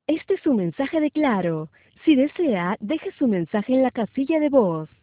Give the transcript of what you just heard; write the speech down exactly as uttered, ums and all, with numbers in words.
Este es un mensaje de Claro. Si desea, deje su mensaje en la casilla de voz.